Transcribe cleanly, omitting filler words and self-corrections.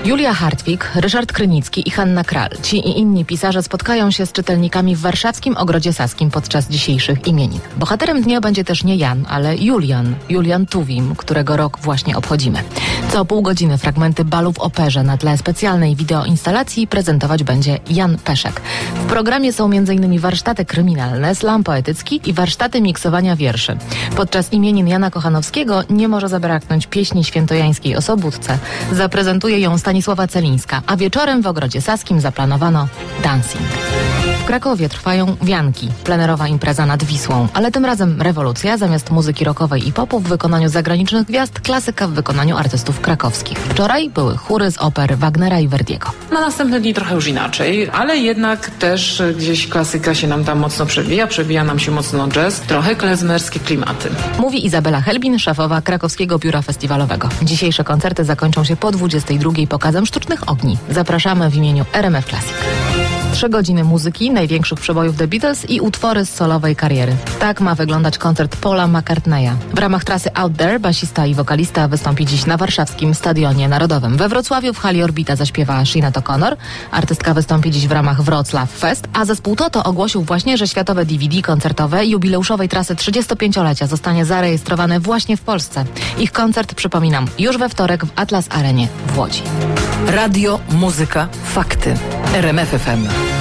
Julia Hartwig, Ryszard Krynicki i Hanna Kral. Ci i inni pisarze spotkają się z czytelnikami w warszawskim Ogrodzie Saskim podczas dzisiejszych imienin. Bohaterem dnia będzie też nie Jan, ale Julian Tuwim, którego rok właśnie obchodzimy. Co pół godziny fragmenty balu w operze na tle specjalnej wideoinstalacji prezentować będzie Jan Peszek. W programie są m.in. warsztaty kryminalne, slam poetycki i warsztaty miksowania wierszy. Podczas imienin Jana Kochanowskiego nie może zabraknąć pieśni świętojańskiej o Sobótce. Zaprezentuje ją Stanisława Celińska, a wieczorem w Ogrodzie Saskim zaplanowano dancing. W Krakowie trwają wianki, plenerowa impreza nad Wisłą, ale tym razem rewolucja, zamiast muzyki rockowej i popu w wykonaniu zagranicznych gwiazd, klasyka w wykonaniu artystów krakowskich. Wczoraj były chóry z oper Wagnera i Verdiego. Na następne dni trochę już inaczej, ale jednak też gdzieś klasyka się nam tam mocno przewija nam się mocno jazz, trochę klezmerskie klimaty. Mówi Izabela Helbin, szefowa krakowskiego biura festiwalowego. Dzisiejsze koncerty zakończą się po 22:00 pokazem sztucznych ogni. Zapraszamy w imieniu RMF Classic. 3 godziny muzyki, największych przebojów The Beatles i utwory z solowej kariery. Tak ma wyglądać koncert Paula McCartneya. W ramach trasy Out There basista i wokalista wystąpi dziś na warszawskim Stadionie Narodowym. We Wrocławiu w hali Orbita zaśpiewa Sinead O'Connor. Artystka wystąpi dziś w ramach Wrocław Fest, a zespół Toto ogłosił właśnie, że światowe DVD koncertowe jubileuszowej trasy 35-lecia zostanie zarejestrowane właśnie w Polsce. Ich koncert, przypominam, już we wtorek w Atlas Arenie w Łodzi. Radio, muzyka, fakty. RMF FM.